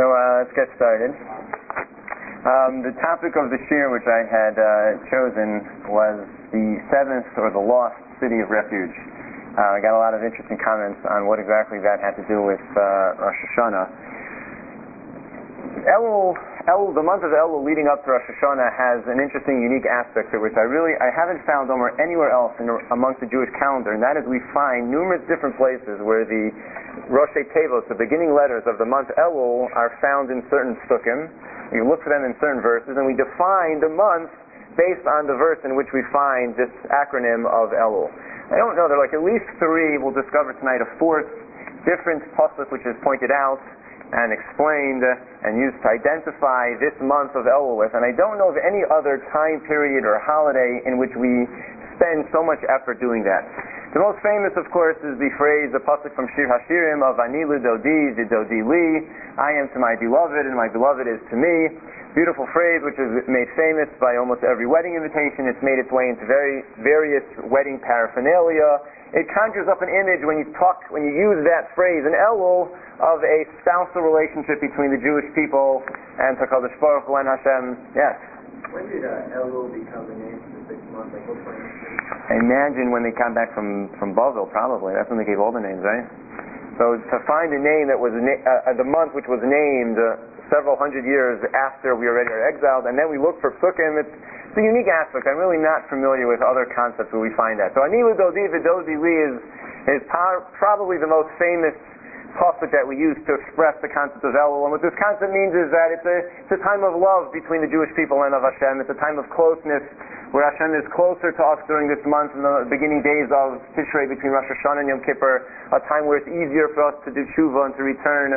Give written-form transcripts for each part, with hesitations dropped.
Let's get started. The topic of the shir which I had chosen was the seventh, or the lost city of refuge. I got a lot of interesting comments on what exactly that had to do with Rosh Hashanah. Elul, the month of Elul leading up to Rosh Hashanah has an interesting, unique aspect to which I haven't found almost anywhere else amongst the Jewish calendar, and that is we find numerous different places where the Rosh Tevos, the beginning letters of the month Elul, are found in certain psukim. We look for them in certain verses, and we define the month based on the verse in which we find this acronym of Elul. I don't know, there are at least three. We'll discover tonight a fourth different pasuk which is pointed out and explained and used to identify this month of Elul with, and I don't know of any other time period or holiday in which we spend so much effort doing that. The most famous, of course, is the phrase, the pasuk from Shir Hashirim of Ani L'Dodi V'Dodi Li, I am to my beloved and my beloved is to me. Beautiful phrase which is made famous by almost every wedding invitation. It's made its way into various wedding paraphernalia. It conjures up an image when you use that phrase in Elul of a spousal relationship between the Jewish people and HaKadosh Baruch Hu and Hashem. Yes? When did Elul become the name for the 6 months? What point? I imagine when they come back from Bavel, probably. That's when they gave all the names, right? So to find a name that was the month which was named several hundred years after we already are exiled, and then we look for psukim, it's a unique aspect. I'm really not familiar with other concepts where we find that. So Ani L'Dodi V'Dodi Li is probably the most famous pasuk that we use to express the concept of Elul. And what this concept means is that it's a time of love between the Jewish people and of Hashem. It's a time of closeness where Hashem is closer to us during this month in the beginning days of Tishrei between Rosh Hashanah and Yom Kippur, a time where it's easier for us to do tshuva and to return.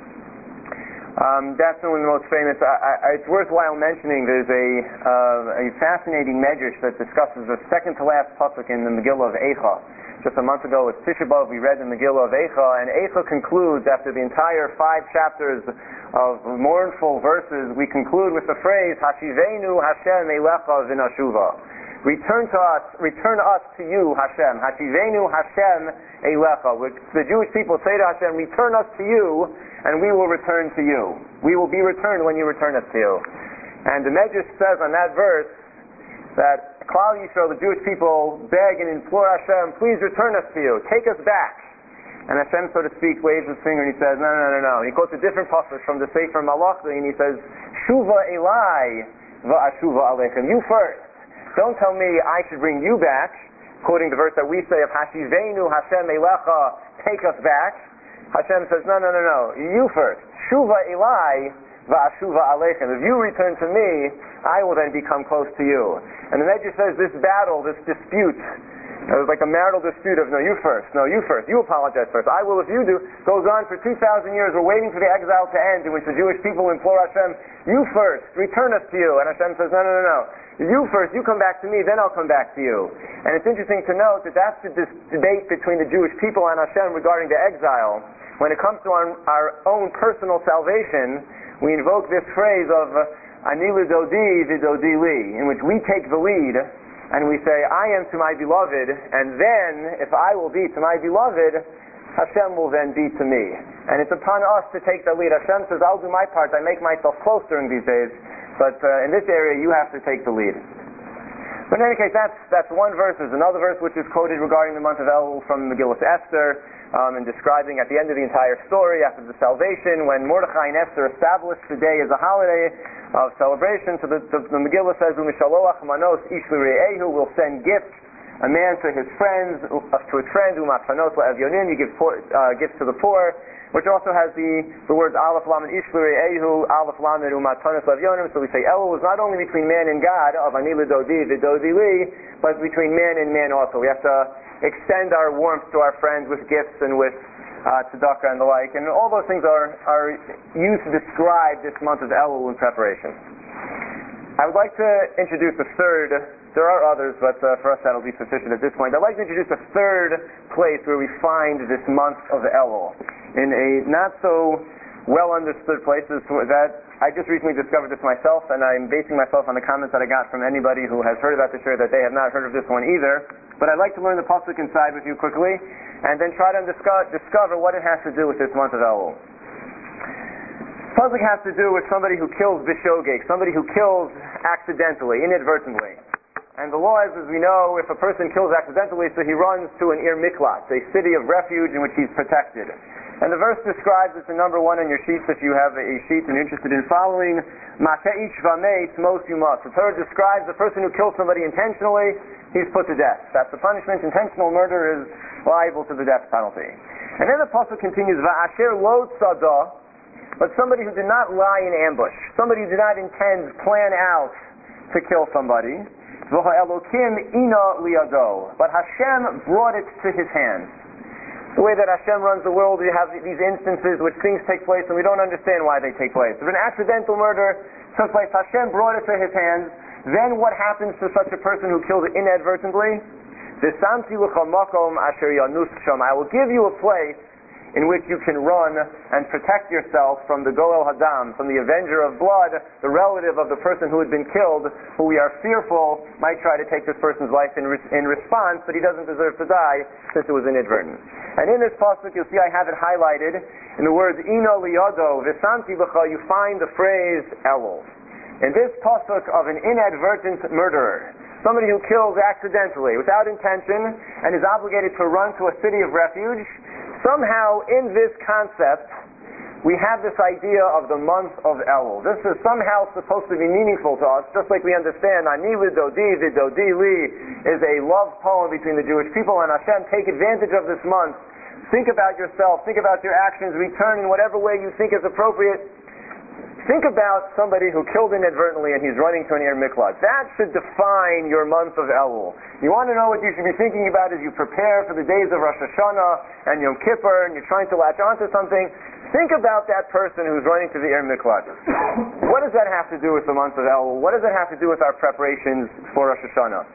That's one of the most famous. It's worthwhile mentioning there's a fascinating medrash that discusses the second to last pasuk in the Megillah of Eicha. Just a month ago with Tisha B'Av we read the Megillah of Eicha, and Eicha concludes after the entire 5 chapters of mournful verses, we conclude with the phrase Hashivenu Hashem Eilecha V'Nashuva. Return us to you, Hashem. Hashivenu Hashem Eilecha. The Jewish people say to Hashem, return us to you, and we will return to you. We will be returned when you return us to you. And the Medrash says on that verse that Klal Yisrael, the Jewish people, beg and implore Hashem, please return us to you, take us back. And Hashem, so to speak, waves his finger and he says, no. He quotes a different passage from the Sefer Malachi and he says, Shuva Elai va'ashuva alechem. You first. Don't tell me I should bring you back, quoting the verse that we say of Hashivenu Hashem Eilecha, take us back. Hashem says, no. You first. Shuva Elai va'ashuva alechem. If you return to me, I will then become close to you. And the Medrash says this battle, this dispute, it was like a marital dispute of no, you first, you apologize first, I will if you do, goes on for 2,000 years. We're waiting for the exile to end, in which the Jewish people implore Hashem, you first, return us to you. And Hashem says, no. You first, you come back to me, then I'll come back to you. And it's interesting to note that that's the debate between the Jewish people and Hashem regarding the exile. When it comes to our own personal salvation, we invoke this phrase of Ani L'Dodi V'Dodi Li, in which we take the lead and we say, I am to my beloved, and then, if I will be to my beloved, Hashem will then be to me. And it's upon us to take the lead. Hashem says, I'll do my part, I make myself close during these days, but in this area you have to take the lead. But in any case, that's one verse. There's another verse which is quoted regarding the month of Elul from Megillah Esther, and describing at the end of the entire story, after the salvation, when Mordechai and Esther established the day as a holiday of celebration. So the Megillah says, "Umishaloach manos ish l're'ehu," will send gifts, a man to his friends, u'matchanos la'evyonim, you give gifts to the poor, which also has the words Aleph Lamed ish l're'ehu, Aleph Lamed u'matchanos la'evyonim. So we say Elul is not only between man and God, of Ani L'Dodi V'Dodi Li, but between man and man also. We have to extend our warmth to our friends with gifts and with tzedakah and the like, and all those things are used to describe this month of Elul in preparation. I would like to introduce a third. There are others, but for us that'll be sufficient at this point. I'd like to introduce a third place where we find this month of Elul in a not so well understood place. That I just recently discovered this myself, and I'm basing myself on the comments that I got from anybody who has heard about the shir that they have not heard of this one either. But I'd like to learn the pasuk inside with you quickly, and then try to discover what it has to do with this month of Elul. Pasuk has to do with somebody who kills b'shogeg, somebody who kills accidentally, inadvertently. And the law is, as we know, if a person kills accidentally, so he runs to an ir miklat, a city of refuge in which he's protected. And the verse describes, it's in number 1 on your sheets if you have a sheet and you're interested in following, Mateish v'meis mos yumas. The Torah describes the person who kills somebody intentionally, he's put to death. That's the punishment. Intentional murder is liable to the death penalty. And then the pasuk continues, Va'asher lo tzada, but somebody who did not lie in ambush, somebody who did not plan out to kill somebody, Elokim ina liyado, but Hashem brought it to his hands. The way that Hashem runs the world, you have these instances which things take place and we don't understand why they take place. If an accidental murder took place, Hashem brought it to his hands. Then what happens to such a person who kills inadvertently? I will give you a place in which you can run and protect yourself from the Goel Hadam, from the avenger of blood, the relative of the person who had been killed, who we are fearful might try to take this person's life in response, but he doesn't deserve to die since it was inadvertent. And in this pasuk, you'll see I have it highlighted in the words Ino liyado v'santi b'cha. You find the phrase Elul. In this pasuk of an inadvertent murderer, somebody who kills accidentally, without intention, and is obligated to run to a city of refuge, somehow in this concept, we have this idea of the month of Elul. This is somehow supposed to be meaningful to us, just like we understand Ani v'dodi v'dodi li is a love poem between the Jewish people and Hashem. Take advantage of this month. Think about yourself. Think about your actions. Return in whatever way you think is appropriate. Think about somebody who killed inadvertently and he's running to an ir miklat. That should define your month of Elul. You want to know what you should be thinking about as you prepare for the days of Rosh Hashanah and Yom Kippur and you're trying to latch onto something. Think about that person who's running to the ir miklat. What does that have to do with the month of Elul? What does that have to do with our preparations for Rosh Hashanah?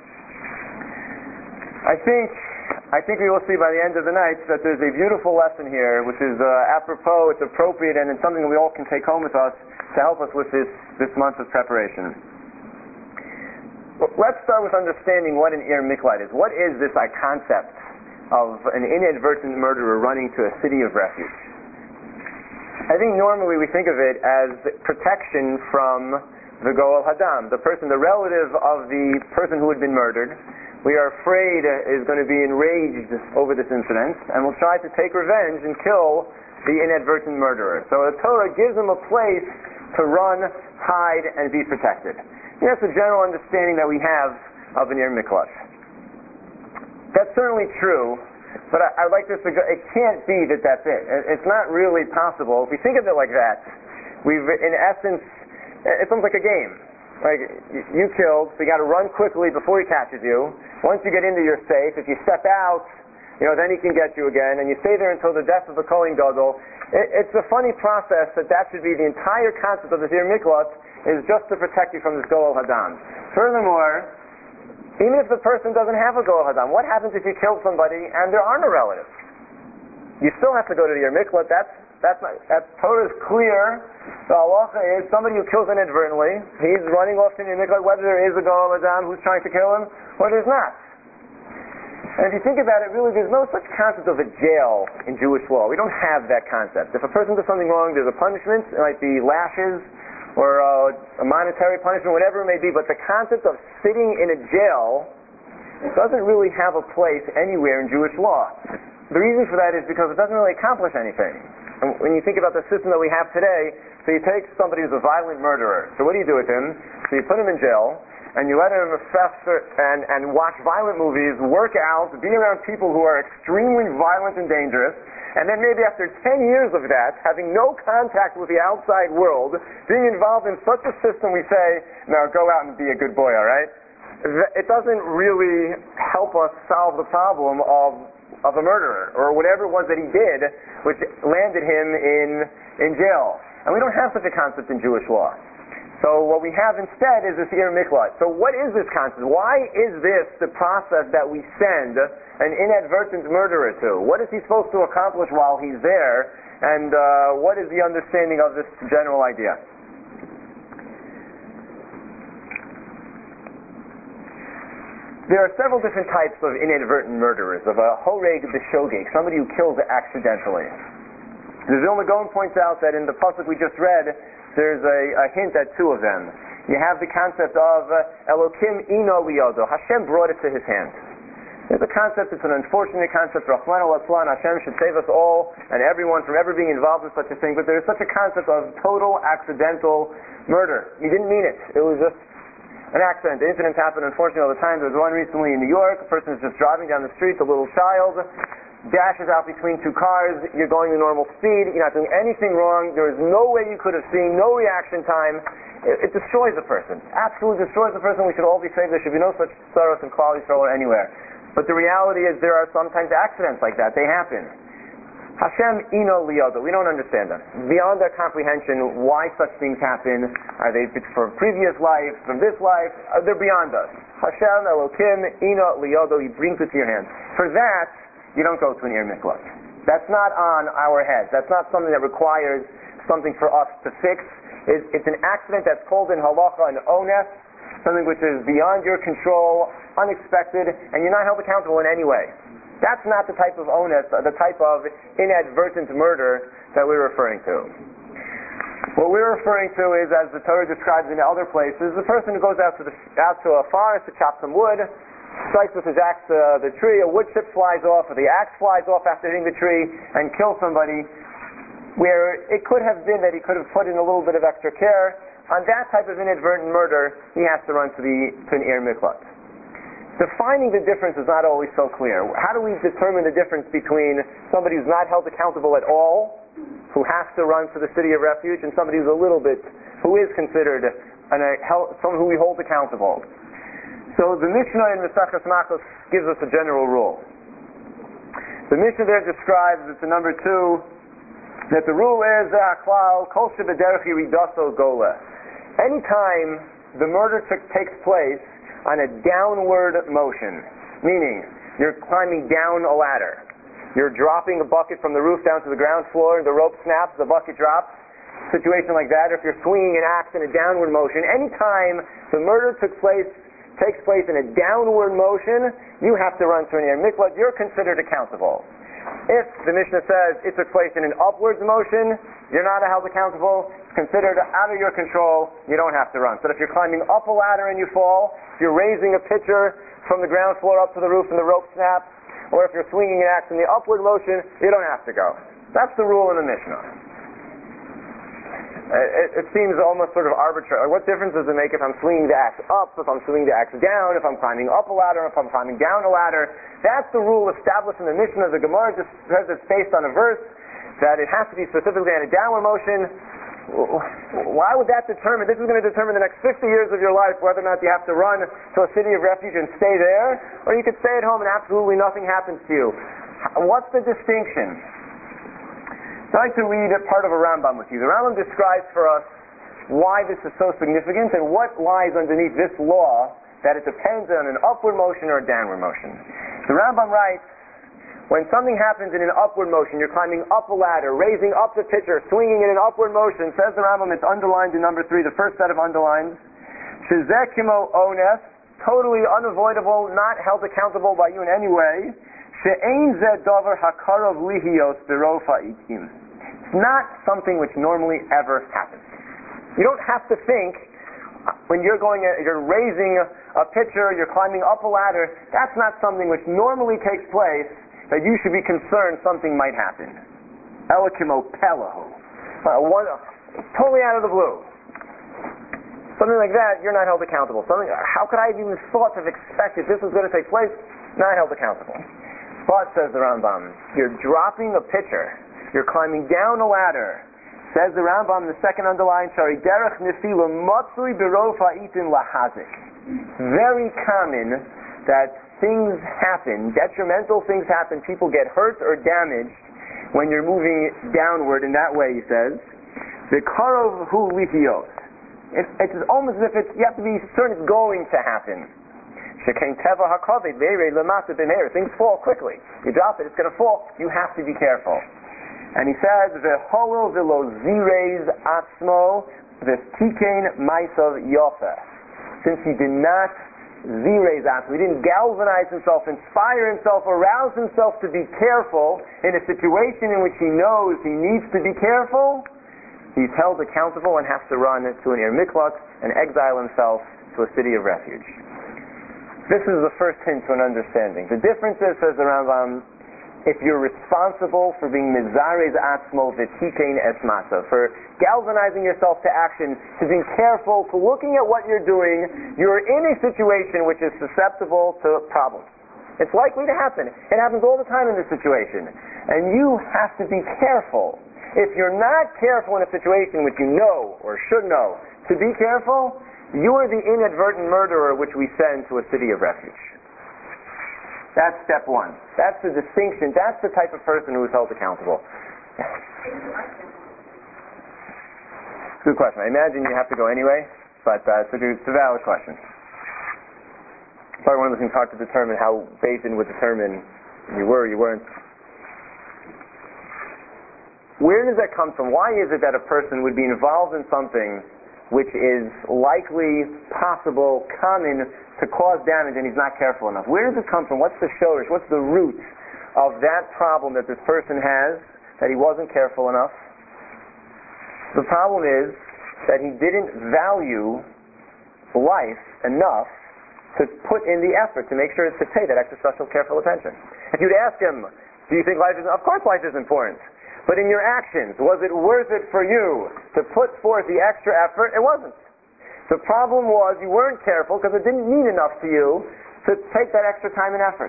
I think we will see by the end of the night that there's a beautiful lesson here, which is apropos, it's appropriate, and it's something that we all can take home with us to help us with this month of preparation. Let's start with understanding what an ir miklat is. What is this concept of an inadvertent murderer running to a city of refuge? I think normally we think of it as protection from the Goel Hadam, the relative of the person who had been murdered. We are afraid is going to be enraged over this incident and will try to take revenge and kill the inadvertent murderer. So the Torah gives him a place to run, hide, and be protected. And that's the general understanding that we have of an ir miklat. That's certainly true, but I would like to suggest it can't be that that's it. It's not really possible. If we think of it like that, in essence, it's almost like a game. Like, you killed, so you got to run quickly before he catches you. Once you get into your safe, if you step out, then he can get you again, and you stay there until the death of the Kohen Gadol. It's a funny process that should be the entire concept of the ir miklat, is just to protect you from this Goel Hadam. Furthermore, even if the person doesn't have a Goel Hadam, what happens if you kill somebody and there are no relatives? You still have to go to the ir miklat. That Torah is clear. The halacha is somebody who kills inadvertently, he's running off to the ir miklat, whether there is a Goel Hadam who's trying to kill him, or there's not. And if you think about it, really there's no such concept of a jail in Jewish law. We don't have that concept. If a person does something wrong, there's a punishment. It might be lashes or a monetary punishment, whatever it may be, but the concept of sitting in a jail doesn't really have a place anywhere in Jewish law. The reason for that is because it doesn't really accomplish anything. And when you think about the system that we have today, so you take somebody who's a violent murderer. So what do you do with him? So you put him in jail, and you let him fester and watch violent movies, work out, be around people who are extremely violent and dangerous, and then maybe after 10 years of that, having no contact with the outside world, being involved in such a system, we say, now go out and be a good boy, all right? It doesn't really help us solve the problem of a murderer, or whatever it was that he did, which landed him in jail. And we don't have such a concept in Jewish law. So what we have instead is this ir miklat. So what is this concept? Why is this the process that we send an inadvertent murderer to? What is he supposed to accomplish while he's there? And what is the understanding of this general idea? There are several different types of inadvertent murderers, of a horeg b'shogeg, somebody who kills accidentally. The Vilna Gaon points out that in the pasuk we just read, there's a hint at two of them. You have the concept of Elokim ino liyodo. Hashem brought it to his hand. There's a concept, it's an unfortunate concept. Rahman al-Aslan, Hashem should save us all and everyone from ever being involved in such a thing, but there's such a concept of total accidental murder. He didn't mean it. It was just an accident. The incidents happen unfortunately all the time. There was one recently in New York. A person is just driving down the street, a little child dashes out between two cars. You're going the normal speed. You're not doing anything wrong. There is no way you could have seen, no reaction time. It destroys a person. Absolutely destroys a person. We should all be saved. There should be no such sorrows and quality stroller anywhere. But the reality is there are sometimes accidents like that. They happen. Hashem ino liyodo. We don't understand them. Beyond our comprehension, why such things happen. Are they from previous life, from this life? They're beyond us. Hashem Elokim ino liyodo. He brings it to your hands. For that, you don't go to an Ir Miklat. That's not on our heads. That's not something that requires something for us to fix. It's an accident that's called in halacha an ones, something which is beyond your control, unexpected, and you're not held accountable in any way. That's not the type of ones, the type of inadvertent murder that we're referring to. What we're referring to is, as the Torah describes in other places, the person who goes out to a forest to chop some wood, strikes with his axe the tree, a wood chip flies off, or the axe flies off after hitting the tree, and kills somebody, where it could have been that he could have put in a little bit of extra care. On that type of inadvertent murder, he has to run to an Ir Miklat. Defining the difference is not always so clear. How do we determine the difference between somebody who's not held accountable at all, who has to run to the city of refuge, and somebody who is considered someone who we hold accountable? So the Mishnah in Maseches Makos gives us a general rule. The Mishnah there describes, it's number 2, that the rule is kol shebederech yiridaso gola. Anytime the murder takes place on a downward motion, meaning you're climbing down a ladder, you're dropping a bucket from the roof down to the ground floor, the rope snaps, the bucket drops, situation like that, or if you're swinging an axe in a downward motion, anytime the murder takes place in a downward motion, you have to run to an Ir Miklat. You're considered accountable. If the Mishnah says it took place in an upwards motion, you're not held accountable. It's considered out of your control. You don't have to run. But if you're climbing up a ladder and you fall, if you're raising a pitcher from the ground floor up to the roof and the rope snaps, or if you're swinging an axe in the upward motion, you don't have to go. That's the rule in the Mishnah. It seems almost sort of arbitrary. What difference does it make if I'm swinging the axe up, if I'm swinging the axe down, if I'm climbing up a ladder, if I'm climbing down a ladder? That's the rule established in the Mishnah of the Gemara, just because it's based on a verse that it has to be specifically in a downward motion. Why would that determine? This is going to determine the next 50 years of your life whether or not you have to run to a city of refuge and stay there, or you could stay at home and absolutely nothing happens to you. What's the distinction? I'd like to read a part of a Rambam with you. The Rambam describes for us why this is so significant and what lies underneath this law that it depends on an upward motion or a downward motion. The Rambam writes, when something happens in an upward motion, you're climbing up a ladder, raising up the pitcher, swinging in an upward motion, says the Rambam, it's underlined in number 3, the first set of underlines, shezeh kimo ones, totally unavoidable, not held accountable by you in any way, she'ein zeh davar hakarov lihios berov ha'itim. Not something which normally ever happens. You don't have to think when you're raising a pitcher, you're climbing up a ladder, that's not something which normally takes place that you should be concerned something might happen. Elikimo pelahu. Totally out of the blue. Something like that, you're not held accountable. How could I have even thought of expected this was going to take place? Not held accountable. But, says the Rambam, you're dropping a pitcher, you're climbing down a ladder. Says the Rambam, the second underline, Shari derech nefila matzui berov ha'itin lahazik. Very common that things happen, detrimental things happen, people get hurt or damaged when you're moving downward in that way, he says. The karov hu lihios. It's almost as if you have to be certain it's going to happen. Shekain teva hakaved ve'rei lemata b'meir. Things fall quickly. You drop it, it's going to fall. You have to be careful. And he says, "V'holol v'lo zirez atzmo v'tikein ma'asav yofa." Since he did not zirei zat. He didn't galvanize himself, inspire himself, arouse himself to be careful in a situation in which he knows he needs to be careful. He's held accountable and has to run to an Ir Miklat and exile himself to a city of refuge. This is the first hint to an understanding. The difference is, says the Rambam, if you're responsible for being mizarez atzmo v'tikein es masa, for galvanizing yourself to action, to being careful, to looking at what you're doing, you're in a situation which is susceptible to problems. It's likely to happen. It happens all the time in this situation. And you have to be careful. If you're not careful in a situation which you know or should know to be careful, you are the inadvertent murderer which we send to a city of refuge. That's step one. That's the distinction. That's the type of person who is held accountable. Good question. I imagine you have to go anyway, but it's a valid question. Probably one of those things hard to determine how Beis Din would determine you were or you weren't. Where does that come from? Why is it that a person would be involved in something which is likely, possible, common to cause damage, and he's not careful enough? Where does it come from? What's the shorish? What's the root of that problem that this person has, that he wasn't careful enough? The problem is that he didn't value life enough to put in the effort to make sure to pay that extra special careful attention. If you'd ask him, do you think life is... Of course life is important. But in your actions, was it worth it for you to put forth the extra effort? It wasn't. The problem was you weren't careful because it didn't mean enough to you to take that extra time and effort.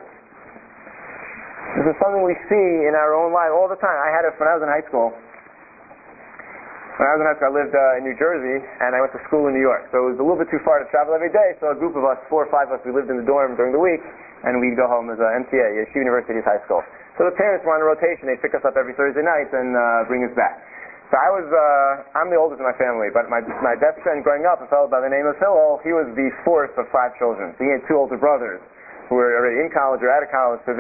This is something we see in our own life all the time. I had it when I was in high school. When I was in high school, I lived in New Jersey, and I went to school in New York. So it was a little bit too far to travel every day, so a group of us, 4 or 5 of us, we lived in the dorm during the week, and we'd go home as MTA, Yeshiva University's high school. So the parents were on a rotation. They'd pick us up every Thursday night and bring us back. So I'm the oldest in my family, but my best friend growing up, a fellow by the name of Hillel, he was the fourth of 5 children. So he had 2 older brothers who were already in college or out of college. So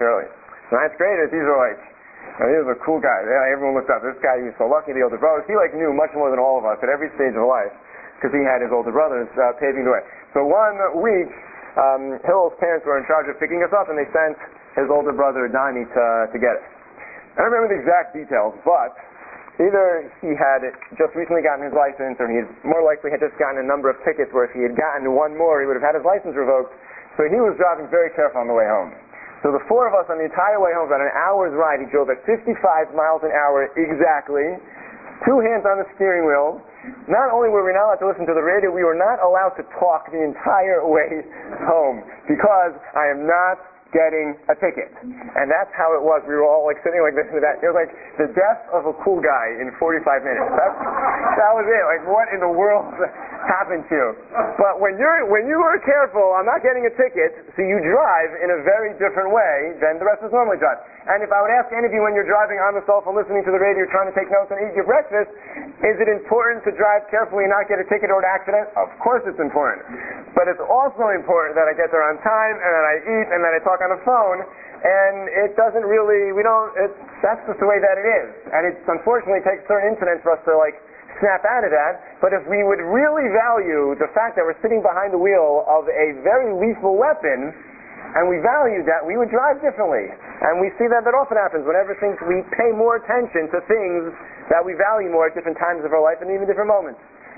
ninth graders, these were like, he was a cool guy. Everyone looked up. This guy, he was so lucky, the older brothers. He knew much more than all of us at every stage of life because he had his older brothers paving the way. So one week, Hillel's parents were in charge of picking us up, and they sent his older brother Donnie to get us. I don't remember the exact details, but either he had just recently gotten his license, or he more likely had just gotten a number of tickets where if he had gotten one more, he would have had his license revoked. So he was driving very careful on the way home. So the 4 of us on the entire way home, about an hour's ride, he drove at 55 miles an hour exactly, 2 hands on the steering wheel. Not only were we not allowed to listen to the radio, we were not allowed to talk the entire way home because I am not getting a ticket. And that's how it was. We were all sitting like this and that. It was like the death of a cool guy in 45 minutes. That was it. What in the world happened to you? But when you were careful, I'm not getting a ticket, so you drive in a very different way than the rest of us normally drive. And if I would ask any of you when you're driving on the cell phone, listening to the radio, trying to take notes and eat your breakfast, is it important to drive carefully and not get a ticket or an accident? Of course it's important. But it's also important that I get there on time and that I eat and that I talk on the phone. And it doesn't really, that's just the way that it is. And it unfortunately takes certain incidents for us to snap out of that. But if we would really value the fact that we're sitting behind the wheel of a very lethal weapon, and we valued that, we would drive differently. And we see that often happens whenever we pay more attention to things that we value more at different times of our life and even different moments.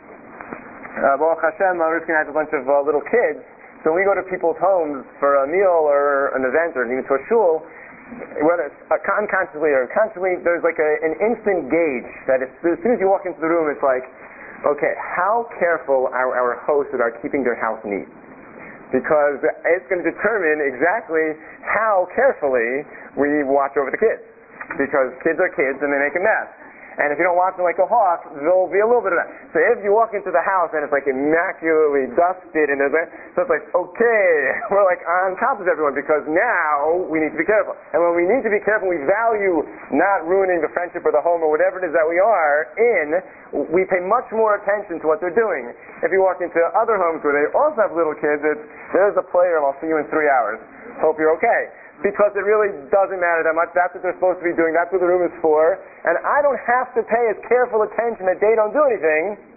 Baruch Hashem, Rivkin has a bunch of little kids. So when we go to people's homes for a meal or an event or even to a shul, whether it's unconsciously or consciously, there's an instant gauge that as soon as you walk into the room, it's okay, how careful are our hosts that are keeping their house neat? Because it's going to determine exactly how carefully we watch over the kids. Because kids are kids and they make a mess. And if you don't watch them like a hawk, there'll be a little bit of that. So if you walk into the house and it's immaculately dusted and so it's okay, we're on top of everyone because now we need to be careful. And when we need to be careful, we value not ruining the friendship or the home or whatever it is that we are in, we pay much more attention to what they're doing. If you walk into other homes where they also have little kids, there's a player, I'll see you in 3 hours. Hope you're okay. Because it really doesn't matter that much. That's what they're supposed to be doing. That's what the room is for. And I don't have to pay as careful attention that they don't do anything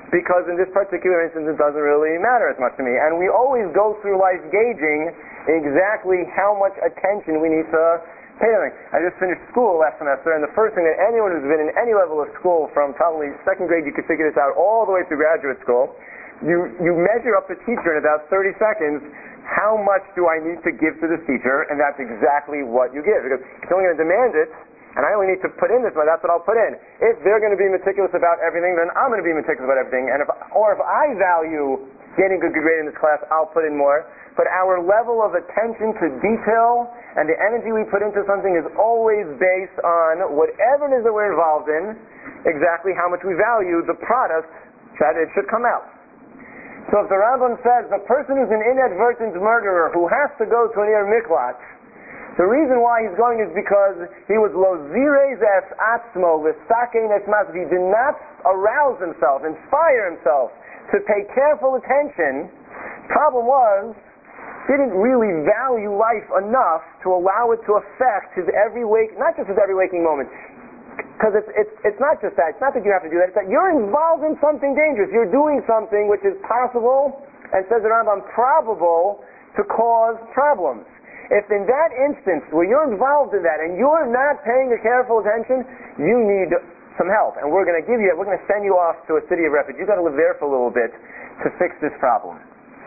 because in this particular instance it doesn't really matter as much to me. And we always go through life gauging exactly how much attention we need to pay to things. I just finished school last semester, and the first thing that anyone who's been in any level of school, from probably second grade, you could figure this out, all the way through graduate school, you measure up the teacher in about 30 seconds. How much do I need to give to this teacher? And that's exactly what you give, because it's only going to demand it, and I only need to put in this much. That's what I'll put in. If they're going to be meticulous about everything, then I'm going to be meticulous about everything. And if I value getting a good grade in this class, I'll put in more. But our level of attention to detail and the energy we put into something is always based on whatever it is that we're involved in, exactly how much we value the product that it should come out. So if the Rambam says the person who's an inadvertent murderer who has to go to an Ir Miklat, the reason why he's going is because he was lo zirez es atzmo v'sakein es mas. He did not arouse himself, inspire himself to pay careful attention. Problem was, didn't really value life enough to allow it to affect his every not just his every waking moment. Because it's not just that. It's not that you have to do that. It's that you're involved in something dangerous. You're doing something which is possible, and says the Rambam, probable to cause problems. If in that instance where you're involved in that and you're not paying a careful attention, you need some help. And we're going to send you off to a city of refuge. You've got to live there for a little bit to fix this problem.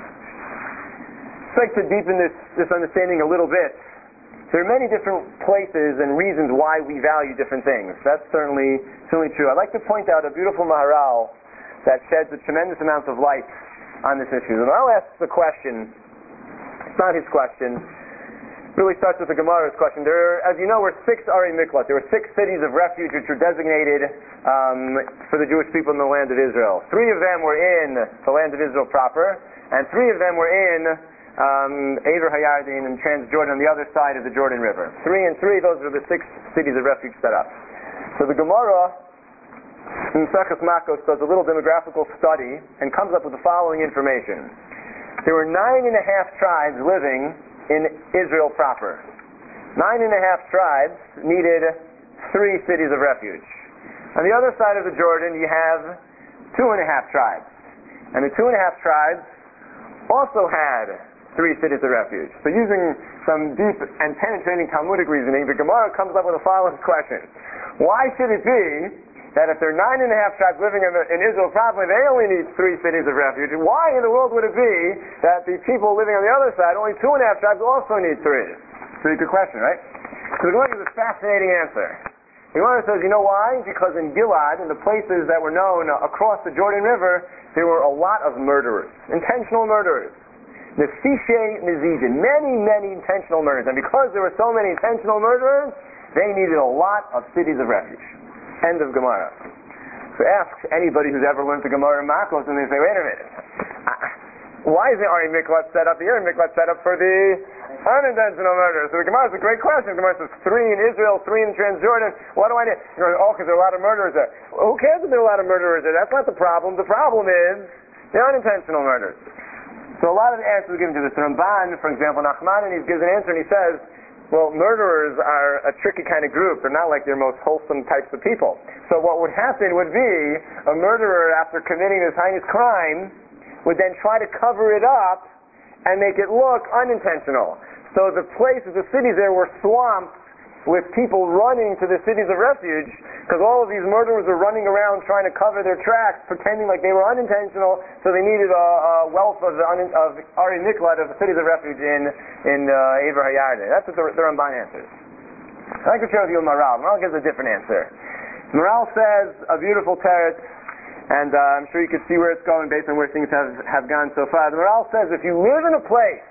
I'd like to deepen this understanding a little bit. There are many different places and reasons why we value different things. That's certainly true. I'd like to point out a beautiful Maharal that sheds a tremendous amount of light on this issue. And I'll ask the question. It's not his question. It really starts with the Gemara's question. As you know, were 6 Ari Miklat. There were 6 cities of refuge which were designated for the Jewish people in the land of Israel. 3 of them were in the land of Israel proper, and 3 of them were in Ever Hayarden and Transjordan on the other side of the Jordan River. 3 and 3, those are the 6 cities of refuge set up. So the Gemara in Maseches Makos does a little demographical study and comes up with the following information. There were 9.5 tribes living in Israel proper. 9.5 tribes needed 3 cities of refuge. On the other side of the Jordan, you have 2.5 tribes. And the 2.5 tribes also had 3 cities of refuge. So using some deep and penetrating Talmudic reasoning, the Gemara comes up with the following question. Why should it be that if there are 9.5 tribes living in Israel properly, they only need 3 cities of refuge? Why in the world would it be that the people living on the other side, only 2.5 tribes, also need 3? Pretty good question, right? So the Gemara gives a fascinating answer. The Gemara says, you know why? Because in Gilad, in the places that were known across the Jordan River, there were a lot of murderers, intentional murderers. Nefishe Nizidin, many intentional murders. And because there were so many intentional murderers, they needed a lot of cities of refuge. End of Gemara. So ask anybody who's ever learned the Gemara in Makos, and they say, wait a minute, why is the Ari Miklat set up, the Ari Miklat set up for the unintentional murder? So the Gemara is a great question. The Gemara says 3 in Israel, 3 in Transjordan. What do I need? You know, because there are a lot of murderers there. Well, who cares if there are a lot of murderers there? That's not the problem. The problem is the unintentional murders. So a lot of the answers are given to this. The Ramban, for example, Nachmanides gives an answer and he says, well, murderers are a tricky kind of group. They're not like your most wholesome types of people. So what would happen would be a murderer, after committing this heinous crime, would then try to cover it up and make it look unintentional. So the places, the cities there were swamped with people running to the cities of refuge because all of these murderers were running around trying to cover their tracks, pretending like they were unintentional, so they needed a wealth of Ari Miklat, of the cities of refuge in Ever Hayarden. That's what the Ramban answers. I'd like to share with you Maral. Maral gives a different answer. Maral says a beautiful teretz, and I'm sure you can see where it's going based on where things have gone so far. The Maral says if you live in a place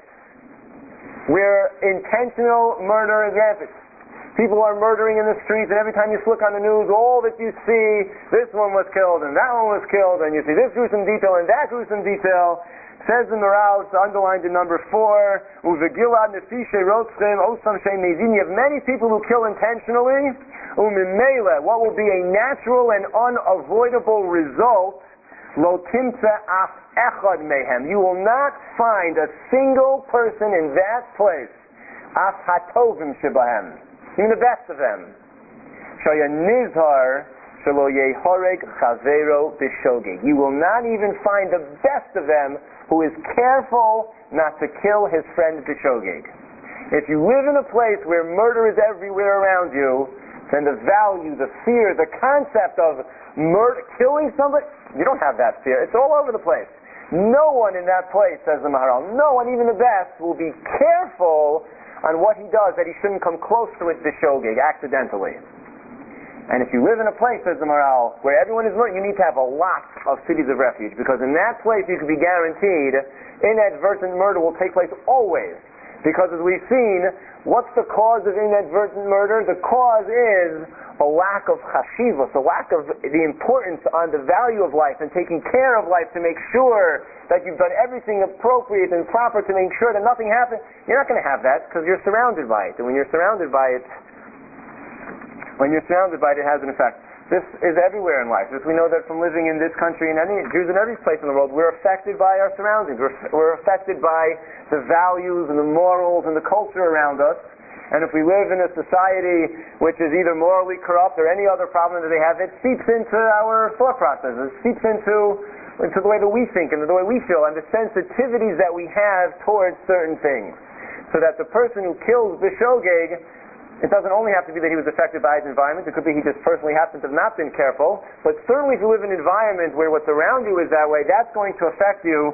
where intentional murder is rampant, people are murdering in the streets, and every time you look on the news, all that you see, this one was killed, and that one was killed, and you see this gruesome detail and that gruesome detail. Says in the Maral, it's underlined in number 4, Uvegilad nefishe rotzchem osam shem mezin. You have many people who kill intentionally. Umimele, what will be a natural and unavoidable result? Lo timtze af echad mehem. You will not find a single person in that place. Af hatovim shebahem. Even the best of them. Shaya nizhar shelo yehoreg chavero b'shogeg. You will not even find the best of them who is careful not to kill his friend b'shogeg. If you live in a place where murder is everywhere around you, then the value, the fear, the concept of murder, killing somebody, you don't have that fear. It's all over the place. No one in that place, says the Maharal, no one, even the best, will be careful on what he does that he shouldn't come close to it b'shogeg, accidentally. And if you live in a place, says the Maharal, where everyone is murdered, you need to have a lot of cities of refuge, because in that place you can be guaranteed inadvertent murder will take place always. Because as we've seen, what's the cause of inadvertent murder? The cause is a lack of chashivos, a lack of the importance on the value of life and taking care of life to make sure that you've done everything appropriate and proper to make sure that nothing happens. You're not going to have that because you're surrounded by it. And when you're surrounded by it, it has an effect. This is everywhere in life. As we know that from living in this country and Jews in every place in the world, we're affected by our surroundings. We're affected by the values and the morals and the culture around us. And if we live in a society which is either morally corrupt or any other problem that they have, it seeps into our thought processes. It seeps into the way that we think and the way we feel and the sensitivities that we have towards certain things. So that the person who kills b'shogeg, it doesn't only have to be that he was affected by his environment. It could be he just personally happened to have not been careful. But certainly if you live in an environment where what's around you is that way, that's going to affect you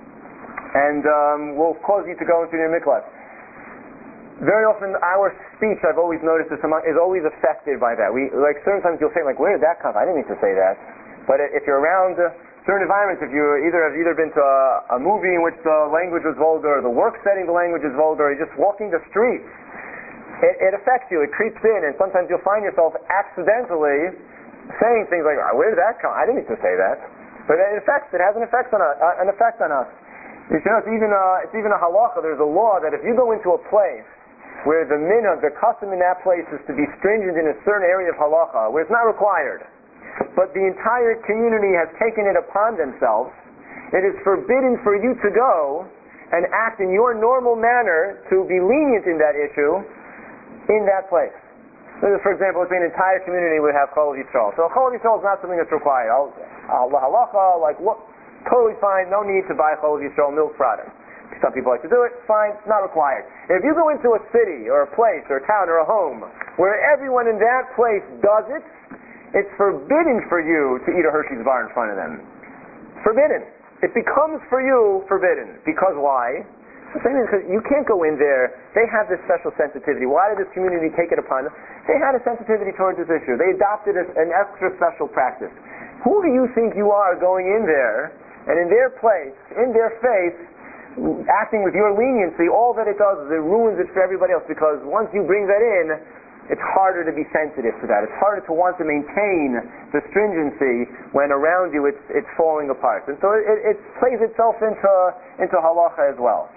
and will cause you to go into your miklat. Very often our speech, I've always noticed this, is always affected by that. Certain times you'll say, where did that come from? I didn't mean to say that. But if you're around certain environments, if you have either been to a movie in which the language was vulgar, or the work setting the language is vulgar, or you're just walking the streets, it affects you, it creeps in, and sometimes you'll find yourself accidentally saying things like, where did that come? I didn't mean to say that. But it has an effect on us. You should know, it's even a halacha, there's a law that if you go into a place where the minhag, the custom in that place is to be stringent in a certain area of halacha, where it's not required, but the entire community has taken it upon themselves, it is forbidden for you to go and act in your normal manner to be lenient in that issue in that place. For example, if an entire community would have Chol Yisrael. So Chol Yisrael is not something that's required. Halacha, totally fine, no need to buy Chol Yisrael milk products. Some people like to do it, fine, it's not required. If you go into a city or a place or a town or a home where everyone in that place does it, it's forbidden for you to eat a Hershey's bar in front of them. It's forbidden. It becomes for you forbidden. Because why? The thing is, because you can't go in there. They have this special sensitivity. Why did this community take it upon them? They had a sensitivity towards this issue. They adopted an extra special practice. Who do you think you are going in there and in their place, in their face, acting with your leniency? All that it does is it ruins it for everybody else, because once you bring that in, it's harder to be sensitive to that. It's harder to want to maintain the stringency when around you it's falling apart. And so it plays itself into halacha as well.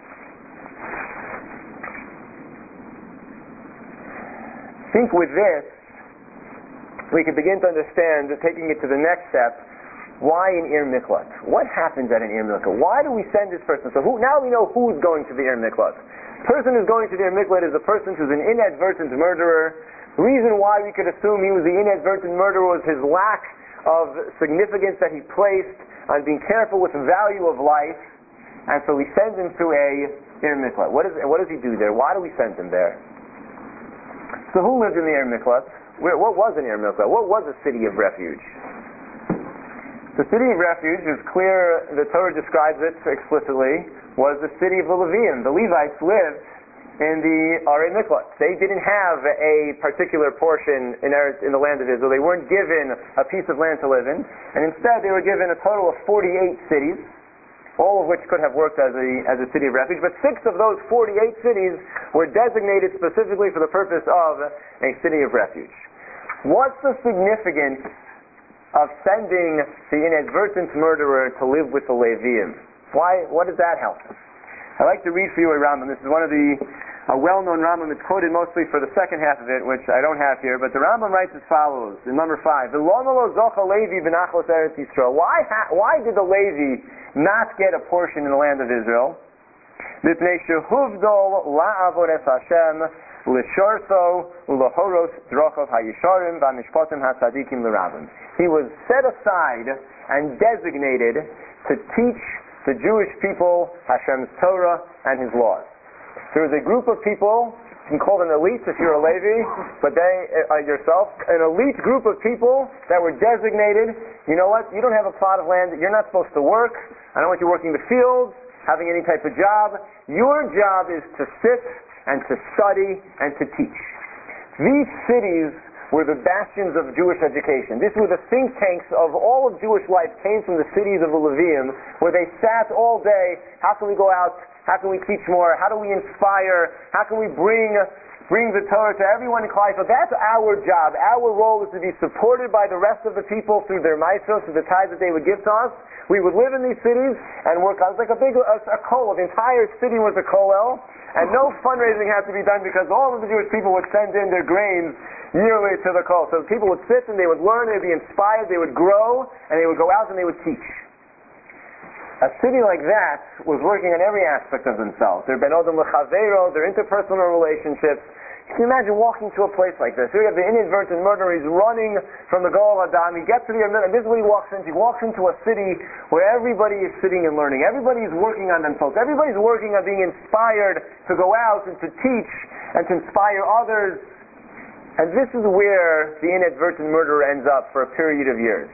I think with this, we can begin to understand, taking it to the next step, why an Ir Miklat? What happens at an Ir Miklat? Why do we send this person? So now we know who's going to the Ir Miklat. The person who's going to the Ir Miklat is a person who's an inadvertent murderer. The reason why we could assume he was the inadvertent murderer was his lack of significance that he placed on being careful with the value of life. And so we send him to a Ir Miklat. What does he do there? Why do we send him there? So who lived in the Ir Miklat? What was an Ir Miklat? What was a city of refuge? The city of refuge is clear, the Torah describes it explicitly, was the city of the Leviim. The Levites lived in the Arei Miklat. They didn't have a particular portion in the land of Israel. They weren't given a piece of land to live in, and instead they were given a total of 48 cities, all of which could have worked as a city of refuge, but 6 of those 48 cities were designated specifically for the purpose of a city of refuge. What's the significance of sending the inadvertent murderer to live with the Leviim? What does that help? I'd like to read for you a Rambam. This is one of a well-known Rambam. It's quoted mostly for the second half of it, which I don't have here, but the Rambam writes as follows, in number 5, Why did the Levi not get a portion in the land of Israel? L'shorso u'lahoros drochov hayisharim v'mishpatim hasadikim l'ravim. He was set aside and designated to teach the Jewish people Hashem's Torah and His laws. There was a group of people, you can call them elites if you're a Levi, but they, yourself, an elite group of people that were designated, you know what, you don't have a plot of land, you're not supposed to work, I don't want you working the fields, having any type of job. Your job is to sit and to study and to teach. These cities were the bastions of Jewish education. These were the think tanks of all of Jewish life, came from the cities of the Levium, where they sat all day, how can we go out, how can we teach more, how do we inspire, how can we bring the Torah to everyone in Klal Yisrael. That's our job. Our role is to be supported by the rest of the people through their maestros, through the tithes that they would give to us. We would live in these cities and work on, it's like a kollel. The entire city was a kollel, and no fundraising had to be done because all of the Jewish people would send in their grains yearly to the kollel. So people would sit and they would learn, they would be inspired, they would grow, and they would go out and they would teach. A city like that was working on every aspect of themselves. Their ben odom lechavero, their interpersonal relationships. Can you imagine walking to a place like this? Here you have the inadvertent murderer, he's running from the Goel Adam, he gets to the and this is what he walks into. He walks into a city where everybody is sitting and learning. Everybody is working on themselves. Everybody's working on being inspired to go out and to teach and to inspire others. And this is where the inadvertent murderer ends up for a period of years.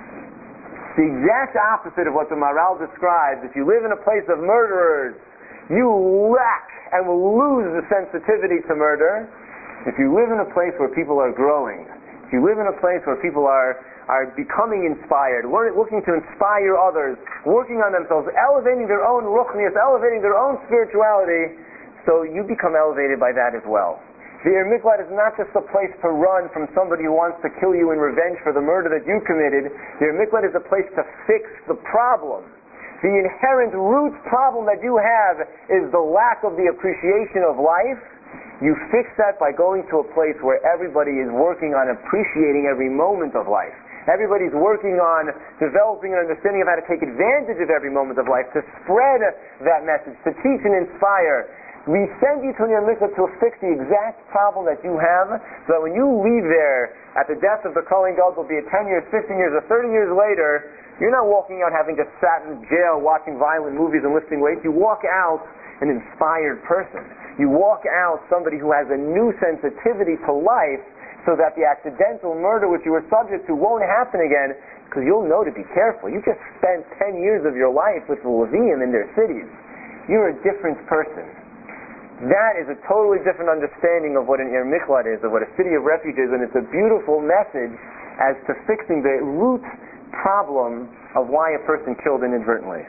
The exact opposite of what the Maharal describes. If you live in a place of murderers, you lack and will lose the sensitivity to murder. If you live in a place where people are growing, if you live in a place where people are becoming inspired, looking to inspire others, working on themselves, elevating their own ruchnius, elevating their own spirituality, so you become elevated by that as well. The Ir Miklat is not just a place to run from somebody who wants to kill you in revenge for the murder that you committed. The Ir Miklat is a place to fix the problem. The inherent root problem that you have is the lack of the appreciation of life. You fix that by going to a place where everybody is working on appreciating every moment of life. Everybody's working on developing an understanding of how to take advantage of every moment of life, to spread that message, to teach and inspire. We send you to an Ir Miklat to fix the exact problem that you have, so that when you leave there at the death of the Kohen Gadol, be it 10 years, 15 years, or 30 years later, you're not walking out having just sat in jail watching violent movies and lifting weights. You walk out an inspired person. You walk out somebody who has a new sensitivity to life, so that the accidental murder which you were subject to won't happen again, because you'll know to be careful. You just spent 10 years of your life with the Levium in their cities. You're a different person. That is a totally different understanding of what an Ir Miklat is, of what a city of refuge is, and it's a beautiful message as to fixing the root problem of why a person killed inadvertently.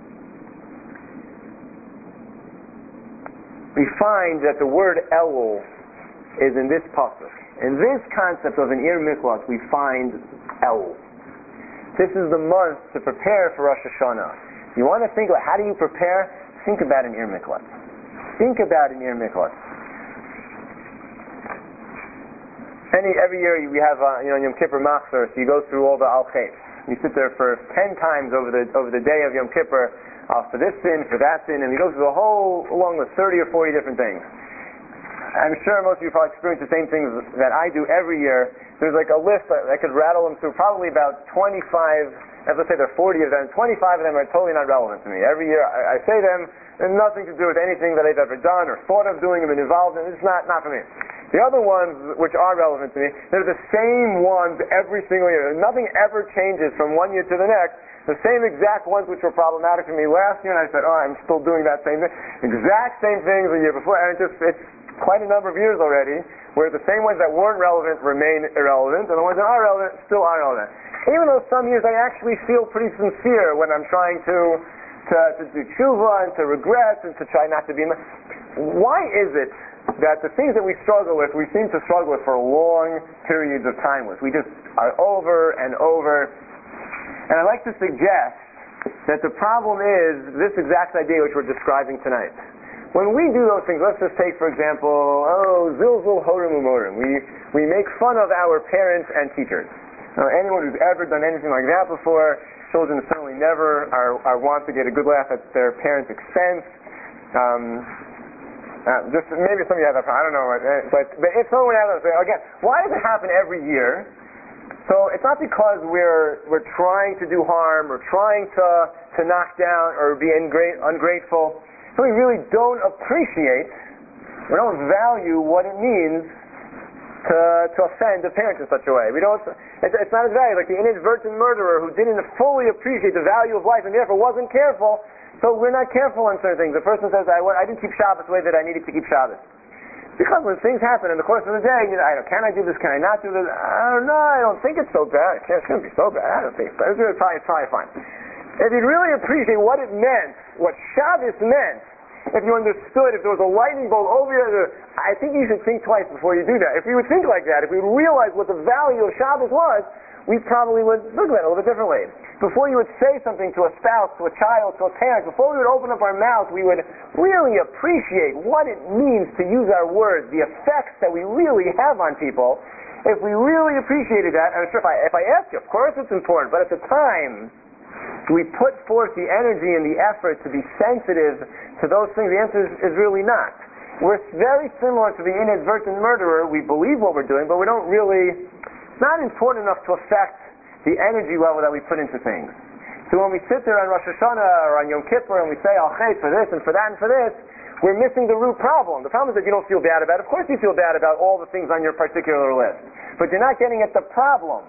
We find that the word Elul is in this pasuk. In this concept of an Ir Miklat, we find Elul. This is the month to prepare for Rosh Hashanah. You want to think about how do you prepare? Think about an Ir Miklat. Think about an Ir Miklat. Every year we have Yom Kippur Machzor, so you go through all the Al-Chais. You sit there for 10 times over the day of Yom Kippur, for this sin, for that sin, and you go through the whole, along with 30 or 40 different things. I'm sure most of you probably experience the same things that I do every year. There's like a list, I could rattle them through, probably about 25, let's say there are 40 of them, 25 of them are totally not relevant to me. Every year I say them, and nothing to do with anything that I've ever done or thought of doing or been involved in. It's not for me. The other ones which are relevant to me, they're the same ones every single year. Nothing ever changes from one year to the next. The same exact ones which were problematic for me last year, and I said, I'm still doing that same thing. Exact same things the year before, and it's quite a number of years already, where the same ones that weren't relevant remain irrelevant, and the ones that are relevant still are relevant. Even though some years I actually feel pretty sincere when I'm trying to do tshuva and to regret and to try not to be... Why is it that the things that we struggle with, we seem to struggle with for long periods of time with? We just are over and over. And I'd like to suggest that the problem is this exact idea which we're describing tonight. When we do those things, let's just take, for example, zilzul horim umorim. We make fun of our parents and teachers. Anyone who's ever done anything like that before, children certainly never are want to get a good laugh at their parents' expense. Just maybe some of you have that problem. I don't know, but if someone has that, again, why does it happen every year? So it's not because we're trying to do harm or trying to knock down or be ungrateful. So we really don't appreciate, we don't value what it means to offend a parent in such a way. We don't. It's not as valuable. Like the inadvertent murderer who didn't fully appreciate the value of life and therefore wasn't careful. So we're not careful on certain things. The person says, I didn't keep Shabbos the way that I needed to keep Shabbos. Because when things happen in the course of the day, can I do this? Can I not do this? I don't know. I don't think it's so bad. It shouldn't be so bad. I don't think so. It's probably fine. If you'd really appreciate what it meant, what Shabbos meant, if you understood, if there was a lightning bolt over you, I think you should think twice before you do that. If we would think like that, if we would realize what the value of Shabbos was, we probably would look at it a little bit differently. Before you would say something to a spouse, to a child, to a parent, before we would open up our mouth, we would really appreciate what it means to use our words, the effects that we really have on people. If we really appreciated that, and I'm sure if I ask you, of course it's important, but at the time, do we put forth the energy and the effort to be sensitive to those things? The answer is really not. We're very similar to the inadvertent murderer. We believe what we're doing, but we don't really, it's not important enough to affect the energy level that we put into things. So when we sit there on Rosh Hashanah or on Yom Kippur and we say, Al-Chet for this and for that and for this, we're missing the root problem. The problem is that you don't feel bad about it. Of course you feel bad about all the things on your particular list, but you're not getting at the problem.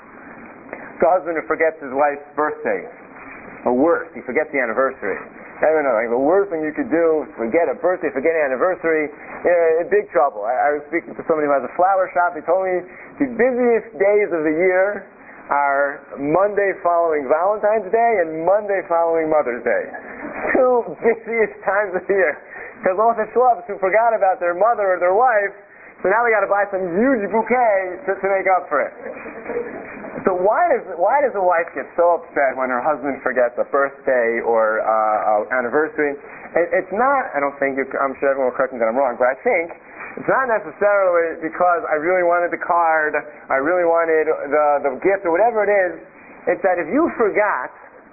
The husband who forgets his wife's birthday, or worse, he forgets the anniversary. I don't know, like the worst thing you could do is forget a birthday, forget an anniversary, big trouble. I was speaking to somebody who has a flower shop. He told me the busiest days of the year are Monday following Valentine's Day and Monday following Mother's Day. Two busiest times of the year. Because all the schlubs who forgot about their mother or their wife, so now they got to buy some huge bouquet to make up for it. So why does a wife get so upset when her husband forgets a birthday or anniversary? It's not, I don't think, I'm sure everyone will correct me that I'm wrong, but I think it's not necessarily because I really wanted the card, I really wanted the gift or whatever it is. It's that if you forgot,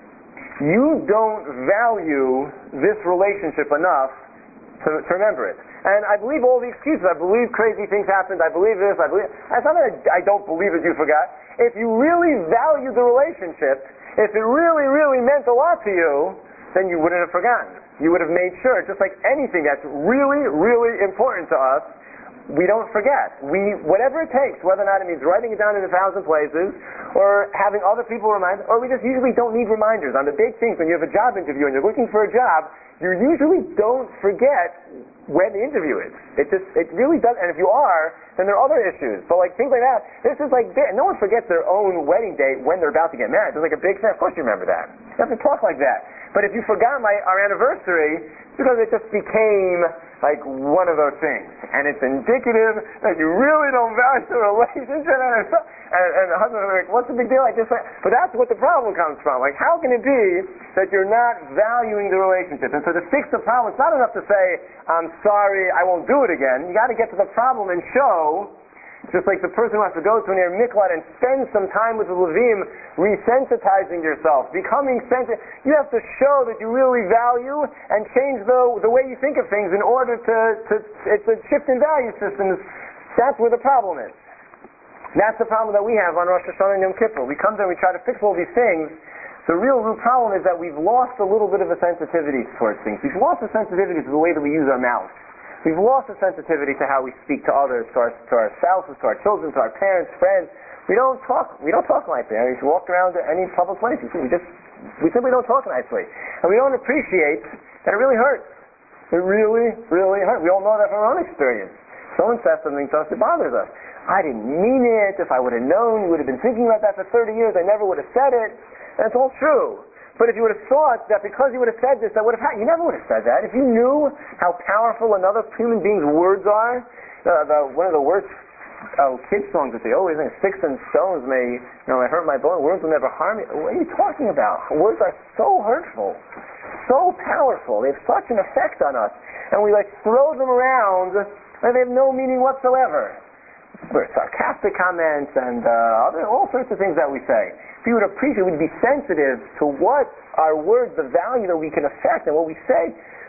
you don't value this relationship enough to remember it. And I believe all the excuses. I believe crazy things happened. I believe this. It's not that I don't believe that you forgot. If you really valued the relationship, if it really, really meant a lot to you, then you wouldn't have forgotten. You would have made sure, just like anything that's really, really important to us, we don't forget. Whatever it takes, whether or not it means writing it down in 1,000 places, or having other people remind, or we just usually don't need reminders. On the big things, when you have a job interview and you're looking for a job, you usually don't forget when the interview is. It really does, and if you are, then there are other issues. But like things like that, this is like, no one forgets their own wedding date when they're about to get married. It's like a big thing. Of course you remember that. You have to talk like that. But if you forgot our anniversary, it's because it just became like one of those things. And it's indicative that you really don't value the relationship. And the husband will be like, what's the big deal? But that's what the problem comes from. Like, how can it be that you're not valuing the relationship? And so to fix the problem, it's not enough to say, I'm sorry, I won't do it again. You got to get to the problem and show, just like the person who has to go to an Ner Miklat and spend some time with the Levim, resensitizing yourself, becoming sensitive. You have to show that you really value and change the way you think of things in order to it's a shift in value systems. That's where the problem is. That's the problem that we have on Rosh Hashanah and Yom Kippur. We come there and we try to fix all these things. The real root problem is that we've lost a little bit of a sensitivity towards things. We've lost a sensitivity to the way that we use our mouth. We've lost a sensitivity to how we speak to others, to our spouses, to our children, to our parents, friends. We don't talk like that. If you walk around any public place, we simply don't talk nicely. And we don't appreciate that it really hurts. It really, really hurts. We all know that from our own experience. Someone says something to us, it bothers us. I didn't mean it. If I would have known, you would have been thinking about that for 30 years. I never would have said it. And it's all true. But if you would have thought that because you would have said this, that would have happened, you never would have said that. If you knew how powerful another human being's words are, one of the worst kids songs that they always sing, sticks and stones may hurt my bone, words will never harm me. What are you talking about? Words are so hurtful, so powerful. They have such an effect on us. And we throw them around and they have no meaning whatsoever. We're sarcastic comments and all sorts of things that we say. If you would appreciate, we'd be sensitive to what our words, the value that we can affect and what we say,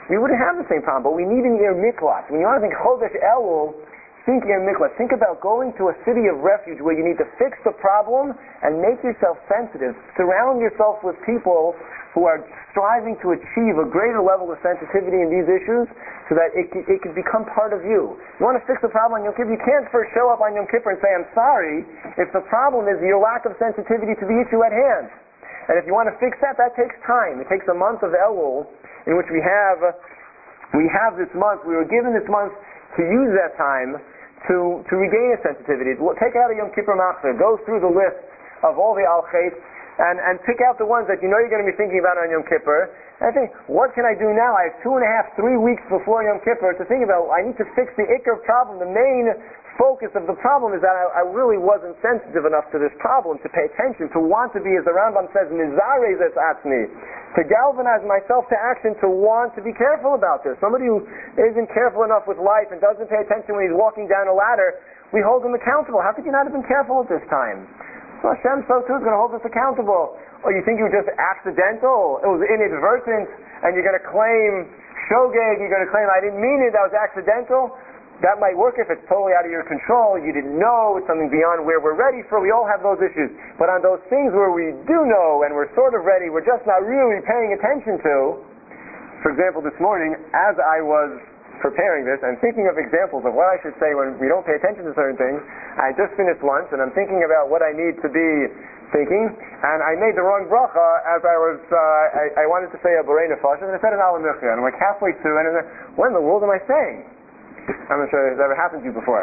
we wouldn't have the same problem. But we need an Ir Miklat. When you want to think Chodesh Elul, think Ir Miklat. Think about going to a city of refuge where you need to fix the problem and make yourself sensitive. Surround yourself with people who are striving to achieve a greater level of sensitivity in these issues so that it can become part of you. You want to fix the problem on Yom Kippur, you can't first show up on Yom Kippur and say, I'm sorry, if the problem is your lack of sensitivity to the issue at hand. And if you want to fix that, that takes time. It takes a month of Elul in which we have this month, we were given this month to use that time to regain a sensitivity. Take out a Yom Kippur Machzor, go through the list of all the Al-Chait, and pick out the ones that you know you're going to be thinking about on Yom Kippur. And I think, what can I do now? I have 2.5, 3 weeks before Yom Kippur to think about. I need to fix the Iker problem. The main focus of the problem is that I really wasn't sensitive enough to this problem to pay attention, to want to be, as the Rambam says, Nizarez es atzmi, to galvanize myself to action, to want to be careful about this. Somebody who isn't careful enough with life and doesn't pay attention when he's walking down a ladder, we hold him accountable. How could you not have been careful at this time? So Hashem, so too, is going to hold us accountable. Or you think you were just accidental? It was inadvertent, and you're going to claim shogeg, you're going to claim, I didn't mean it, that was accidental? That might work if it's totally out of your control, you didn't know, it's something beyond where we're ready for, we all have those issues. But on those things where we do know, and we're sort of ready, we're just not really paying attention to. For example, this morning, as I was preparing this and thinking of examples of what I should say when we don't pay attention to certain things, I just finished lunch and I'm thinking about what I need to be thinking, and I made the wrong bracha as I wanted to say a Borei Nefesh, and I said an Al Michya, and I'm like halfway through, and I'm like, what in the world am I saying? I'm not sure if it's ever happened to you before.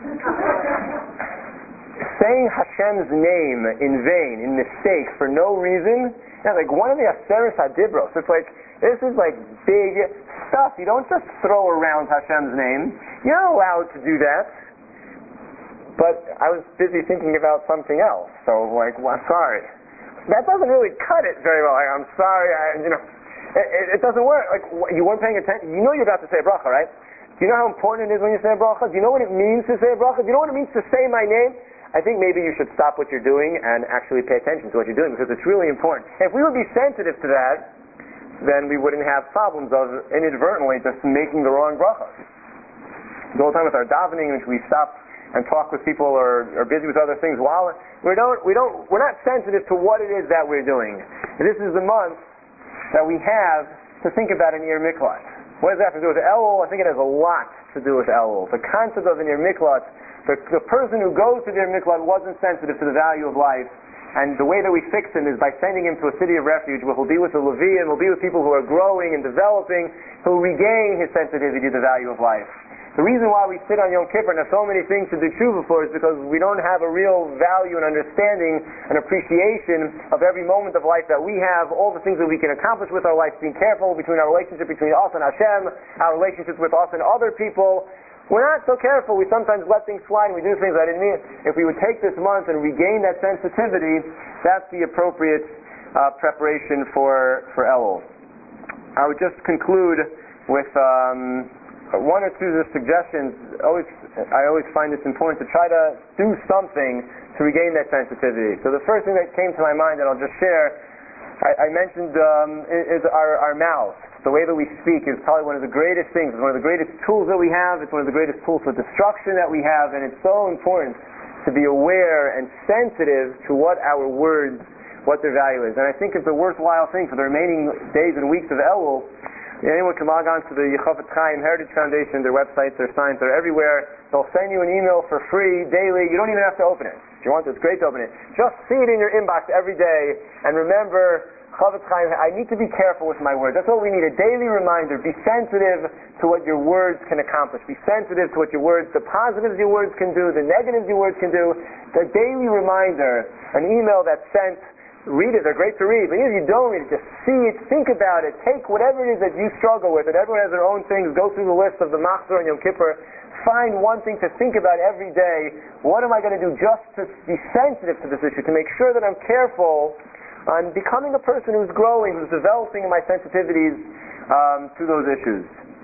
Saying Hashem's name in vain, in mistake, for no reason, like one of the Aseres HaDibros. It's like, this is like big stuff. You don't just throw around Hashem's name. You're not allowed to do that. But I was busy thinking about something else. So I'm sorry. That doesn't really cut it very well. I'm sorry. It doesn't work. Like, you weren't paying attention. You know you're about to say a bracha, right? Do you know how important it is when you say a bracha? Do you know what it means to say a bracha? Do you know what it means to say my name? I think maybe you should stop what you're doing and actually pay attention to what you're doing, because it's really important. If we would be sensitive to that, then we wouldn't have problems of inadvertently just making the wrong brachas. The whole time with our davening, which we stop and talk with people or are busy with other things, while we're not sensitive to what it is that we're doing. And this is the month that we have to think about an Ir Miklat. What does that have to do with Elul? I think it has a lot to do with Elul. The concept of an Ir Miklat, the person who goes to the Ir Miklat wasn't sensitive to the value of life. And the way that we fix him is by sending him to a city of refuge where he'll be with the Levium, he'll be with people who are growing and developing, who'll regain his sensitivity to the value of life. The reason why we sit on Yom Kippur and have so many things to do tshuva for is because we don't have a real value and understanding and appreciation of every moment of life that we have, all the things that we can accomplish with our life, being careful between our relationship between us and Hashem, our relationships with us and other people. We're not so careful. We sometimes let things slide and we do things I didn't mean. If we would take this month and regain that sensitivity, that's the appropriate preparation for Elul. I would just conclude with one or two suggestions. I always find it's important to try to do something to regain that sensitivity. So the first thing that came to my mind that I'll just share, I mentioned is our mouth. The way that we speak is probably one of the greatest things. It's one of the greatest tools that we have. It's one of the greatest tools for destruction that we have. And it's so important to be aware and sensitive to what our words, what their value is. And I think it's a worthwhile thing for the remaining days and weeks of Elul. Anyone can log on to the Chofetz Chaim Heritage Foundation, their websites, their signs, they're everywhere. They'll send you an email for free daily. You don't even have to open it. If you want to, it's great to open it. Just see it in your inbox every day. And remember, Chofetz Chaim, I need to be careful with my words. That's what we need, a daily reminder. Be sensitive to what your words can accomplish. Be sensitive to what your words, the positives your words can do, the negatives your words can do. The daily reminder, an email that's sent, read it, they're great to read. But even if you don't read it, just see it, think about it, take whatever it is that you struggle with, and everyone has their own things, go through the list of the Machzor and Yom Kippur, find one thing to think about every day. What am I going to do just to be sensitive to this issue, to make sure that I'm careful on becoming a person who's growing, who's developing my sensitivities to those issues.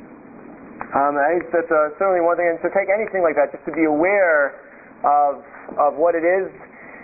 I think that's certainly one thing, and to take anything like that, just to be aware of what it is.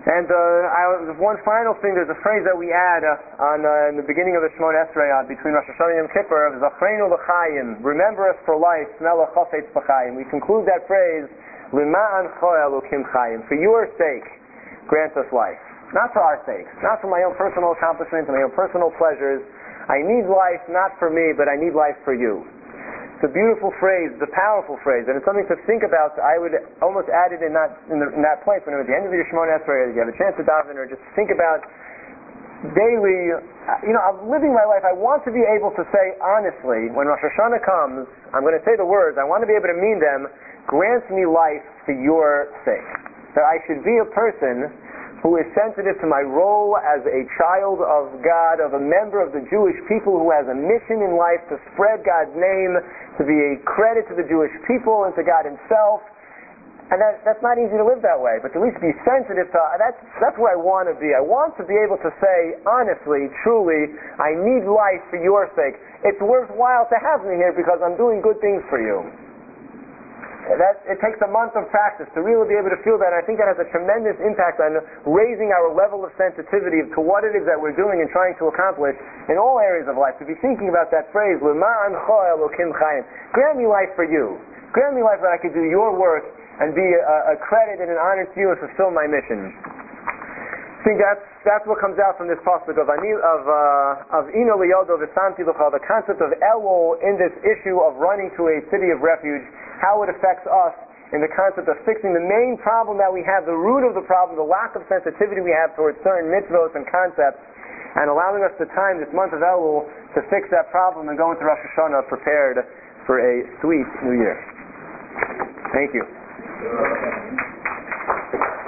And one final thing, there's a phrase that we add in the beginning of the Shemona Esrei between Rosh Hashanah and Yom Kippur, Zachreinu l'chaim, remember us for life, smell chafetz b'chaim. We conclude that phrase, L'ma'an cho Elokim chayim, for your sake, grant us life. Not for our sakes, not for my own personal accomplishments and my own personal pleasures. I need life not for me, but I need life for you. It's a beautiful phrase, it's a powerful phrase, and it's something to think about. I would almost add it in that place when at the end of your Shemona Esrei, you have a chance to daven or just think about daily, I'm living my life. I want to be able to say honestly, when Rosh Hashanah comes, I'm going to say the words, I want to be able to mean them, grant me life for your sake. That I should be a person who is sensitive to my role as a child of God, of a member of the Jewish people who has a mission in life to spread God's name, to be a credit to the Jewish people and to God himself. And that's not easy to live that way, but to at least be sensitive to, that's where I want to be. I want to be able to say, honestly, truly, I need life for your sake. It's worthwhile to have me here because I'm doing good things for you. It takes a month of practice to really be able to feel that, and I think that has a tremendous impact on raising our level of sensitivity to what it is that we're doing and trying to accomplish in all areas of life. To be thinking about that phrase, L'ma'an cho Elokim chayim, grant me life for you. Grant me life that I could do your work and be a credit and an honor to you and fulfill my mission. I think that's what comes out from this pasuk of Ino Liyodo V'Santi L'cha, the concept of Elul in this issue of running to a city of refuge, how it affects us in the concept of fixing the main problem that we have, the root of the problem, the lack of sensitivity we have towards certain mitzvot and concepts, and allowing us the time this month of Elul to fix that problem and go into Rosh Hashanah prepared for a sweet New Year. Thank you.